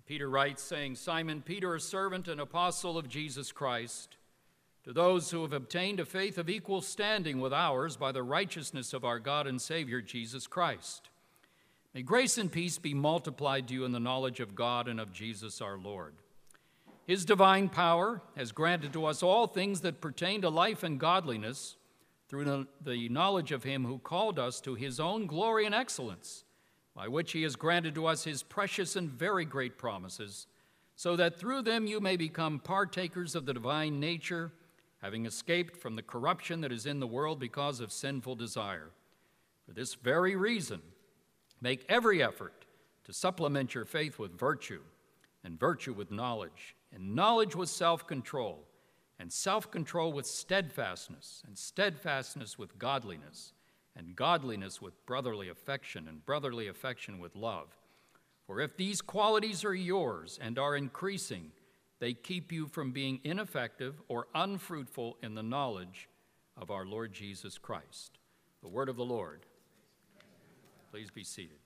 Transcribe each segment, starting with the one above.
Peter writes, saying, Simon Peter, a servant and apostle of Jesus Christ, to those who have obtained a faith of equal standing with ours by the righteousness of our God and Savior, Jesus Christ. May grace and peace be multiplied to you in the knowledge of God and of Jesus our Lord. His divine power has granted to us all things that pertain to life and godliness through the knowledge of him who called us to his own glory and excellence, by which he has granted to us his precious and very great promises, so that through them you may become partakers of the divine nature, having escaped from the corruption that is in the world because of sinful desire. For this very reason, make every effort to supplement your faith with virtue, and virtue with knowledge, and knowledge with self-control, and self-control with steadfastness, and steadfastness with godliness, and godliness with brotherly affection, and brotherly affection with love. For if these qualities are yours and are increasing, they keep you from being ineffective or unfruitful in the knowledge of our Lord Jesus Christ. The word of the Lord. Please be seated.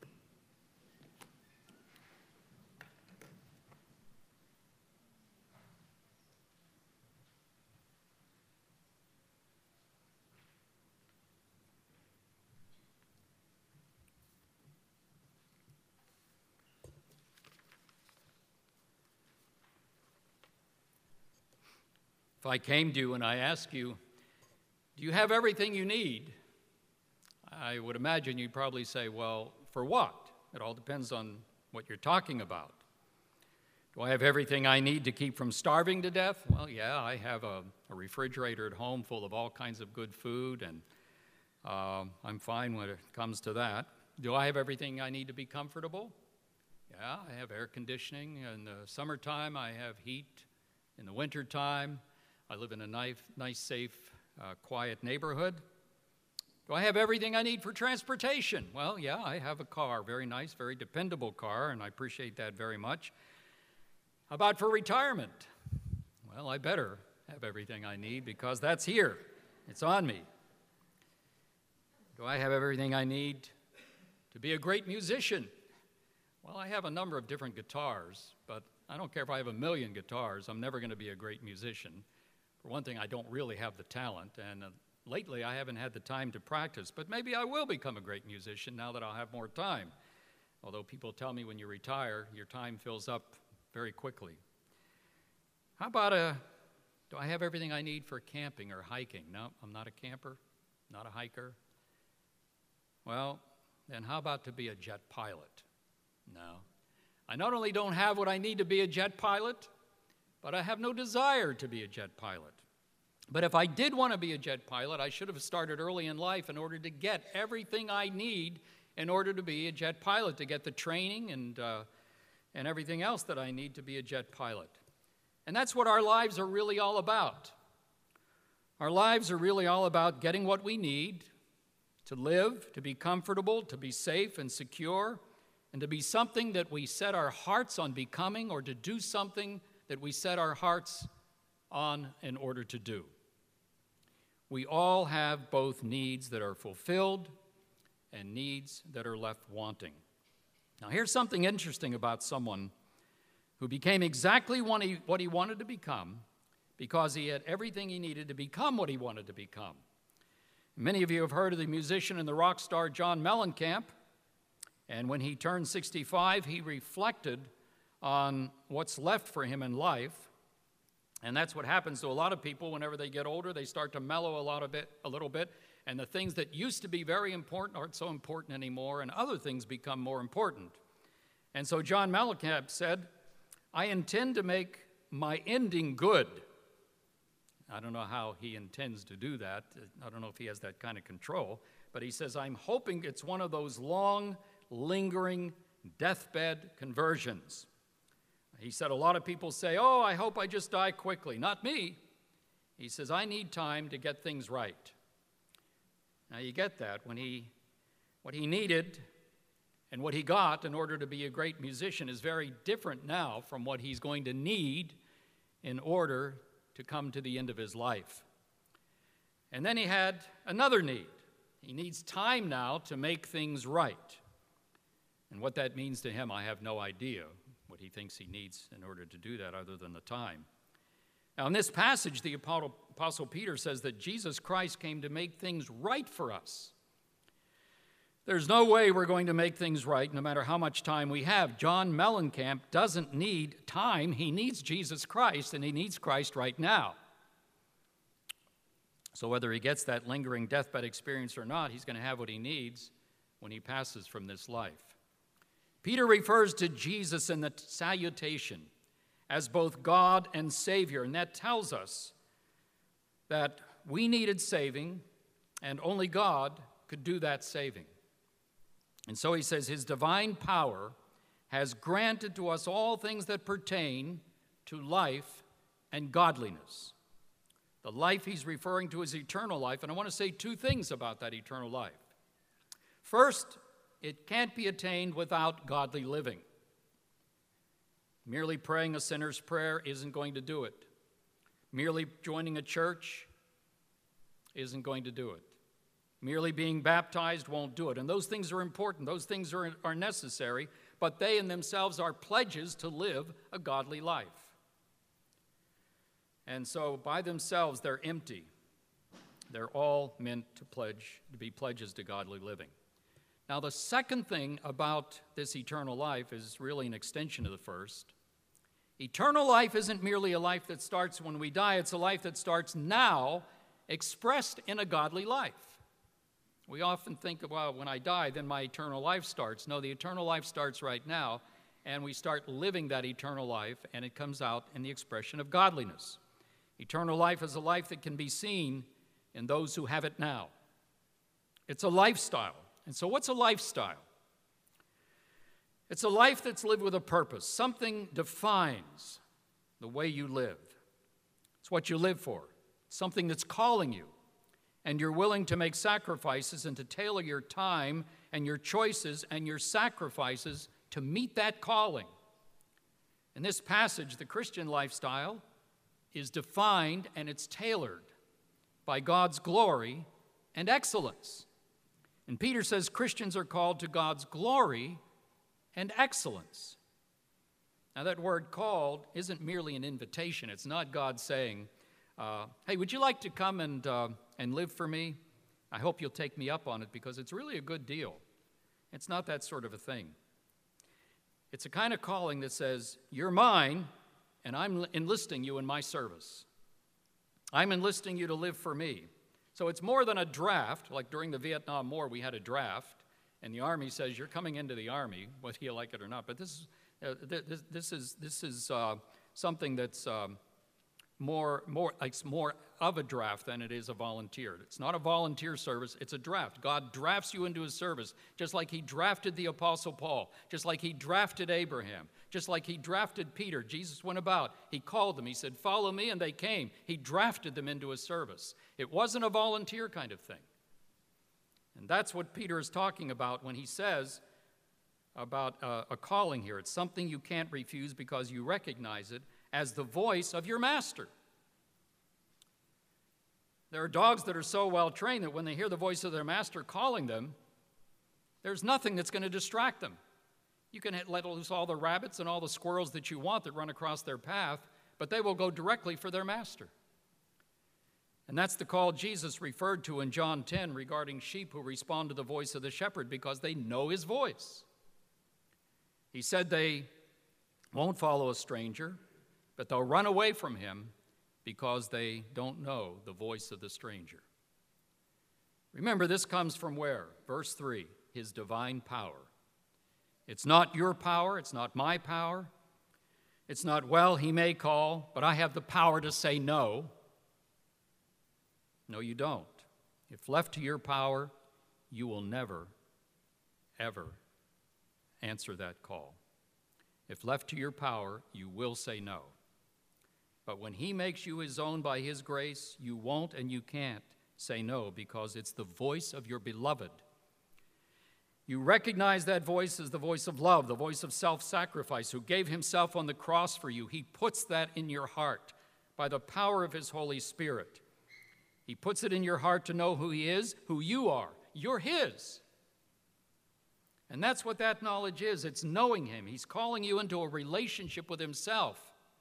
If I came to you and I asked you, do you have everything you need? I would imagine you'd probably say, well, for what? It all depends on what you're talking about. Do I have everything I need to keep from starving to death? Well, yeah, I have a refrigerator at home full of all kinds of good food, and I'm fine when it comes to that. Do I have everything I need to be comfortable? Yeah, I have air conditioning. In the summertime, I have heat. In the wintertime, I live in a nice, safe, quiet neighborhood. Do I have everything I need for transportation? Well, yeah, I have a car, very nice, very dependable car, and I appreciate that very much. How about for retirement? Well, I better have everything I need because that's here. It's on me. Do I have everything I need to be a great musician? Well, I have a number of different guitars, but I don't care if I have 1,000,000 guitars. I'm never going to be a great musician. For one thing, I don't really have the talent, and lately I haven't had the time to practice, but maybe I will become a great musician now that I'll have more time. Although people tell me when you retire, your time fills up very quickly. How about do I have everything I need for camping or hiking? No, I'm not a camper, not a hiker. Well, then how about to be a jet pilot? No. I not only don't have what I need to be a jet pilot, but I have no desire to be a jet pilot. But if I did want to be a jet pilot, I should have started early in life in order to get everything I need in order to be a jet pilot, to get the training and everything else that I need to be a jet pilot. And that's what our lives are really all about. Our lives are really all about getting what we need to live, to be comfortable, to be safe and secure, and to be something that we set our hearts on becoming, or to do something that we set our hearts on in order to do. We all have both needs that are fulfilled and needs that are left wanting. Now, here's something interesting about someone who became exactly what he wanted to become because he had everything he needed to become what he wanted to become. Many of you have heard of the musician and the rock star John Mellencamp, and when he turned 65, he reflected on what's left for him in life. And that's what happens to a lot of people whenever they get older. They start to mellow a little bit, and the things that used to be very important aren't so important anymore, and other things become more important. And so John Mellencamp said, I intend to make my ending good. I don't know how he intends to do that. I don't know if he has that kind of control. But he says, I'm hoping it's one of those long, lingering deathbed conversions. He said, a lot of people say, oh, I hope I just die quickly. Not me. He says, I need time to get things right. Now you get that. What he needed and what he got in order to be a great musician is very different now from what he's going to need in order to come to the end of his life. And then he had another need. He needs time now to make things right. And what that means to him, I have no idea. What he thinks he needs in order to do that other than the time. Now, in this passage, the Apostle Peter says that Jesus Christ came to make things right for us. There's no way we're going to make things right no matter how much time we have. John Mellencamp doesn't need time. He needs Jesus Christ, and he needs Christ right now. So whether he gets that lingering deathbed experience or not, he's going to have what he needs when he passes from this life. Peter refers to Jesus in the salutation as both God and Savior, and that tells us that we needed saving, and only God could do that saving. And so he says, his divine power has granted to us all things that pertain to life and godliness. The life he's referring to is eternal life, and I want to say two things about that eternal life. First, it can't be attained without godly living. Merely praying a sinner's prayer isn't going to do it. Merely joining a church isn't going to do it. Merely being baptized won't do it. And those things are important. Those things are necessary, but they in themselves are pledges to live a godly life. And so by themselves, they're empty. They're all meant to be pledges to godly living. Now, the second thing about this eternal life is really an extension of the first. Eternal life isn't merely a life that starts when we die. It's a life that starts now, expressed in a godly life. We often think, well, when I die, then my eternal life starts. No, the eternal life starts right now, and we start living that eternal life, and it comes out in the expression of godliness. Eternal life is a life that can be seen in those who have it now. It's a lifestyle. And so what's a lifestyle? It's a life that's lived with a purpose. Something defines the way you live. It's what you live for. Something that's calling you. And you're willing to make sacrifices and to tailor your time and your choices and your sacrifices to meet that calling. In this passage, the Christian lifestyle is defined and it's tailored by God's glory and excellence. And Peter says Christians are called to God's glory and excellence. Now, that word called isn't merely an invitation. It's not God saying, hey, would you like to come and live for me? I hope you'll take me up on it because it's really a good deal. It's not that sort of a thing. It's a kind of calling that says, you're mine, and I'm enlisting you in my service. I'm enlisting you to live for me. So it's more than a draft. Like during the Vietnam War, we had a draft, and the Army says, you're coming into the Army, whether you like it or not. But this is something that's more of a draft than it is a volunteer. It's not a volunteer service, it's a draft. God drafts you into his service, just like he drafted the Apostle Paul, just like he drafted Abraham, just like he drafted Peter. Jesus went about, he called them, he said, follow me, and they came. He drafted them into his service. It wasn't a volunteer kind of thing. And that's what Peter is talking about when he says about a calling here. It's something you can't refuse because you recognize it as the voice of your master. There are dogs that are so well trained that when they hear the voice of their master calling them, there's nothing that's going to distract them. You can let loose all the rabbits and all the squirrels that you want that run across their path, but they will go directly for their master. And that's the call Jesus referred to in John 10 regarding sheep who respond to the voice of the shepherd because they know his voice. He said they won't follow a stranger, but they'll run away from him because they don't know the voice of the stranger. Remember, this comes from where? Verse 3, his divine power. It's not your power, it's not my power. It's not, well, he may call, but I have the power to say no. No, you don't. If left to your power, you will never, ever answer that call. If left to your power, you will say no. But when he makes you his own by his grace, you won't and you can't say no because it's the voice of your beloved. You recognize that voice as the voice of love, the voice of self-sacrifice, who gave himself on the cross for you. He puts that in your heart by the power of his Holy Spirit. He puts it in your heart to know who he is, who you are. You're his. And that's what that knowledge is. It's knowing him. He's calling you into a relationship with himself.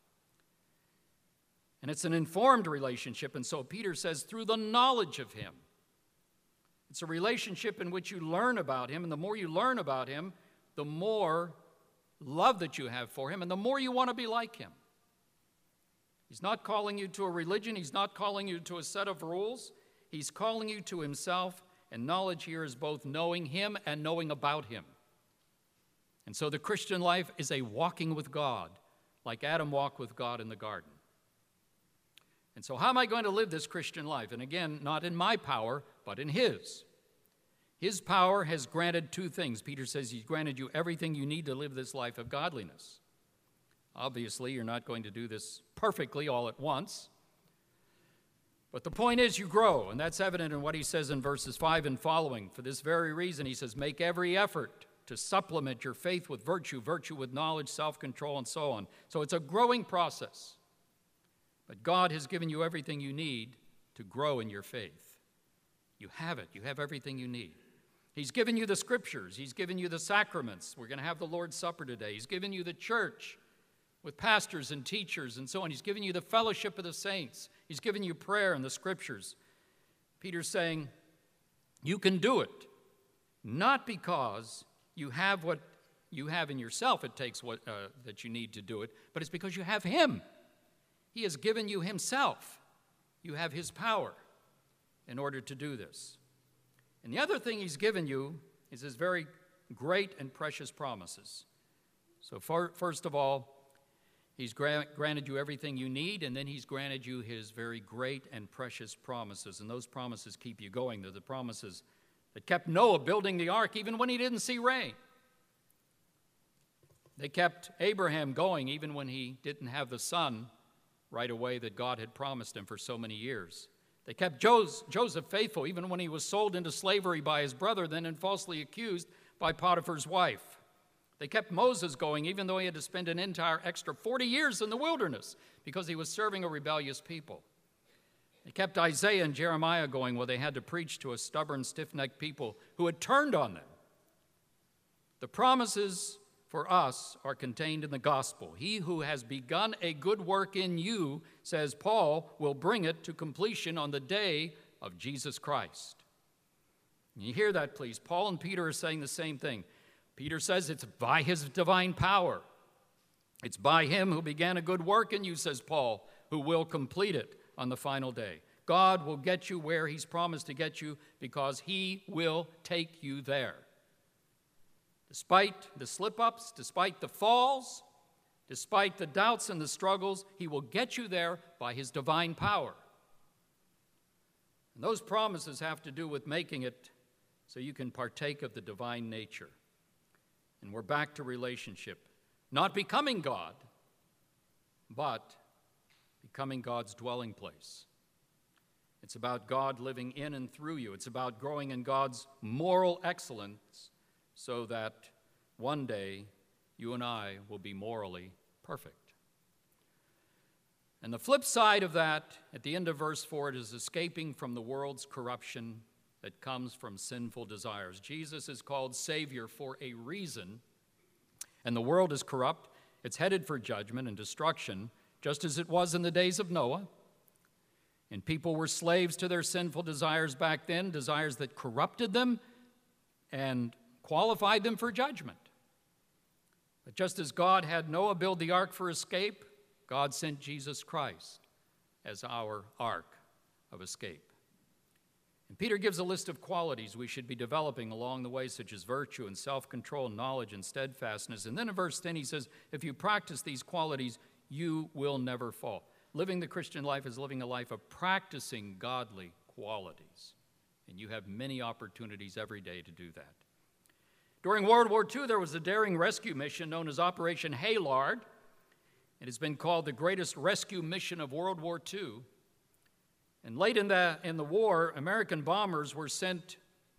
And it's an informed relationship, and so Peter says, through the knowledge of him. It's a relationship in which you learn about him, and the more you learn about him, the more love that you have for him, and the more you want to be like him. He's not calling you to a religion. He's not calling you to a set of rules. He's calling you to himself, and knowledge here is both knowing him and knowing about him. And so the Christian life is a walking with God, like Adam walked with God in the garden. And so how am I going to live this Christian life? And again, not in my power, but in his. His power has granted two things. Peter says he's granted you everything you need to live this life of godliness. Obviously, you're not going to do this perfectly all at once. But the point is you grow, and that's evident in what he says in verses 5 and following. For this very reason, he says, make every effort to supplement your faith with virtue, virtue with knowledge, self-control, and so on. So it's a growing process. But God has given you everything you need to grow in your faith. You have it. You have everything you need. He's given you the scriptures. He's given you the sacraments. We're going to have the Lord's Supper today. He's given you the church with pastors and teachers and so on. He's given you the fellowship of the saints. He's given you prayer and the scriptures. Peter's saying, you can do it, not because you have what you have in yourself. It takes what that you need to do it, but it's because you have him. He has given you himself. You have his power in order to do this. And the other thing he's given you is his very great and precious promises. So first of all, he's granted you everything you need, and then he's granted you his very great and precious promises. And those promises keep you going. They're the promises that kept Noah building the ark even when he didn't see rain. They kept Abraham going even when he didn't have the son right away that God had promised him for so many years. They kept Joseph faithful even when he was sold into slavery by his brother, then and falsely accused by Potiphar's wife. They kept Moses going even though he had to spend an entire extra 40 years in the wilderness because he was serving a rebellious people. They kept Isaiah and Jeremiah going while they had to preach to a stubborn, stiff-necked people who had turned on them. The promises for us are contained in the gospel. He who has begun a good work in you, says Paul, will bring it to completion on the day of Jesus Christ. And you hear that, please. Paul and Peter are saying the same thing. Peter says it's by his divine power. It's by him who began a good work in you, says Paul, who will complete it on the final day. God will get you where he's promised to get you because he will take you there. Despite the slip-ups, despite the falls, despite the doubts and the struggles, he will get you there by his divine power. And those promises have to do with making it so you can partake of the divine nature. And we're back to relationship. Not becoming God, but becoming God's dwelling place. It's about God living in and through you. It's about growing in God's moral excellence so that one day you and I will be morally perfect. And the flip side of that, at the end of verse 4, it is escaping from the world's corruption that comes from sinful desires. Jesus is called Savior for a reason, and the world is corrupt. It's headed for judgment and destruction, just as it was in the days of Noah. And people were slaves to their sinful desires back then, desires that corrupted them and qualified them for judgment. But just as God had Noah build the ark for escape, God sent Jesus Christ as our ark of escape. And Peter gives a list of qualities we should be developing along the way, such as virtue and self-control, knowledge and steadfastness. And then in verse 10 he says, if you practice these qualities, you will never fall. Living the Christian life is living a life of practicing godly qualities. And you have many opportunities every day to do that. During World War II, there was a daring rescue mission known as Operation Haylard. It has been called the greatest rescue mission of World War II. And late in the war, American bombers were sent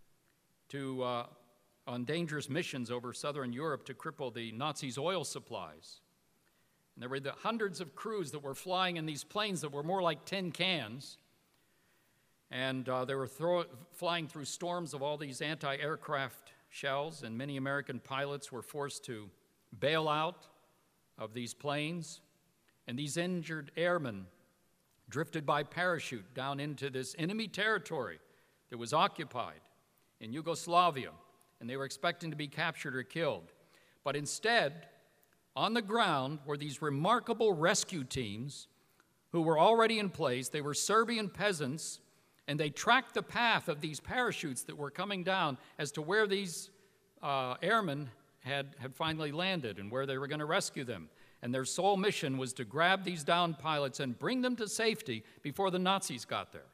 on dangerous missions over southern Europe to cripple the Nazis' oil supplies. And there were the hundreds of crews that were flying in these planes that were more like tin cans. And they were flying through storms of all these anti-aircraft shells, and many American pilots were forced to bail out of these planes, and these injured airmen drifted by parachute down into this enemy territory that was occupied in Yugoslavia, and they were expecting to be captured or killed. But instead, on the ground were these remarkable rescue teams who were already in place. They were Serbian peasants, and they tracked the path of these parachutes that were coming down as to where these airmen had finally landed and where they were going to rescue them. And their sole mission was to grab these downed pilots and bring them to safety before the Nazis got there.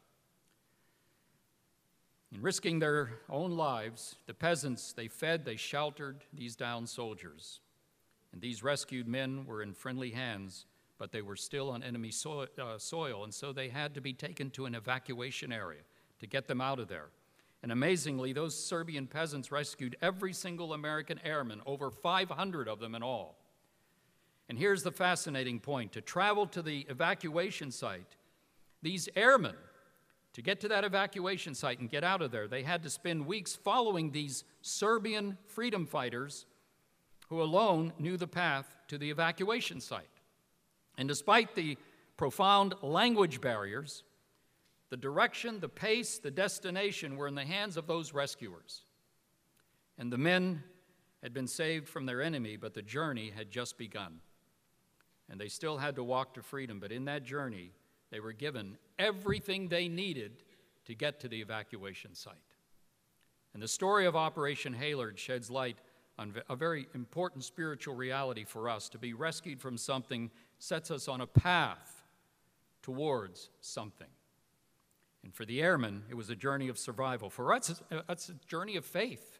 And risking their own lives, the peasants, they fed, they sheltered these downed soldiers. And these rescued men were in friendly hands, but they were still on enemy soil, and so they had to be taken to an evacuation area to get them out of there. And amazingly, those Serbian peasants rescued every single American airman, over 500 of them in all. And here's the fascinating point. To travel to the evacuation site, these airmen, to get to that evacuation site and get out of there, they had to spend weeks following these Serbian freedom fighters who alone knew the path to the evacuation site. And despite the profound language barriers, the direction, the pace, the destination were in the hands of those rescuers. And the men had been saved from their enemy, but the journey had just begun. And they still had to walk to freedom, but in that journey, they were given everything they needed to get to the evacuation site. And the story of Operation Haylard sheds light on a very important spiritual reality for us. To be rescued from something sets us on a path towards something. And for the airmen, it was a journey of survival. For us, it's a journey of faith.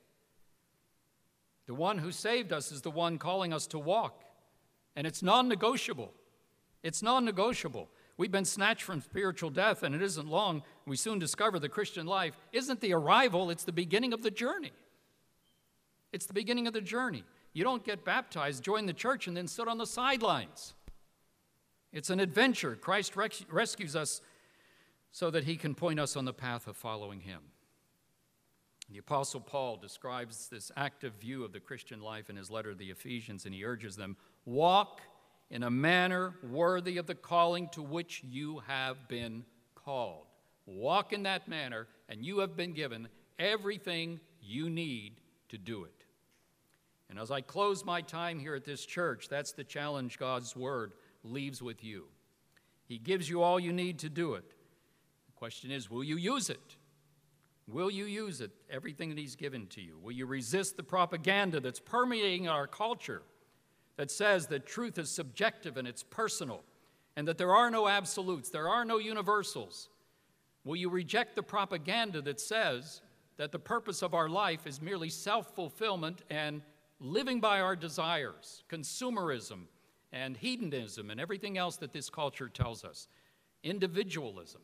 The one who saved us is the one calling us to walk. And it's non-negotiable. It's non-negotiable. We've been snatched from spiritual death, and it isn't long. We soon discover the Christian life isn't the arrival, it's the beginning of the journey. It's the beginning of the journey. You don't get baptized, join the church, and then sit on the sidelines. It's an adventure. Christ rescues us so that he can point us on the path of following him. The Apostle Paul describes this active view of the Christian life in his letter to the Ephesians, and he urges them, walk in a manner worthy of the calling to which you have been called. Walk in that manner, and you have been given everything you need to do it. And as I close my time here at this church, that's the challenge God's word leaves with you. He gives you all you need to do it. The question is, will you use it? Will you use it, everything that he's given to you? Will you resist the propaganda that's permeating our culture that says that truth is subjective and it's personal and that there are no absolutes, there are no universals? Will you reject the propaganda that says that the purpose of our life is merely self-fulfillment and living by our desires, consumerism and hedonism and everything else that this culture tells us, individualism?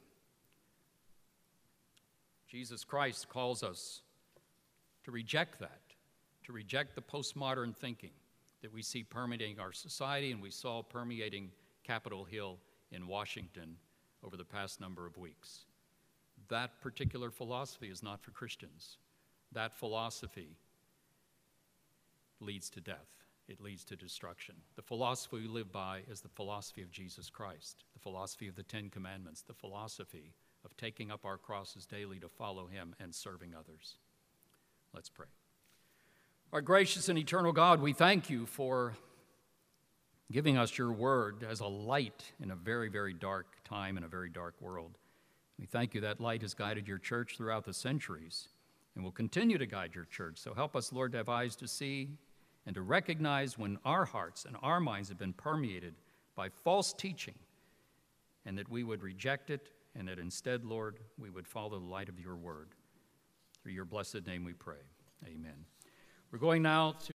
Jesus Christ calls us to reject that, to reject the postmodern thinking that we see permeating our society and we saw permeating Capitol Hill in Washington over the past number of weeks. That particular philosophy is not for Christians. That philosophy leads to death. It leads to destruction. The philosophy we live by is the philosophy of Jesus Christ, the philosophy of the Ten Commandments, the philosophy of taking up our crosses daily to follow him and serving others. Let's pray. Our gracious and eternal God, we thank you for giving us your word as a light in a very, very dark time in a very dark world. We thank you that light has guided your church throughout the centuries and will continue to guide your church. So help us, Lord, to have eyes to see and to recognize when our hearts and our minds have been permeated by false teaching, and that we would reject it, and that instead, Lord, we would follow the light of your word. Through your blessed name we pray. Amen. We're going now to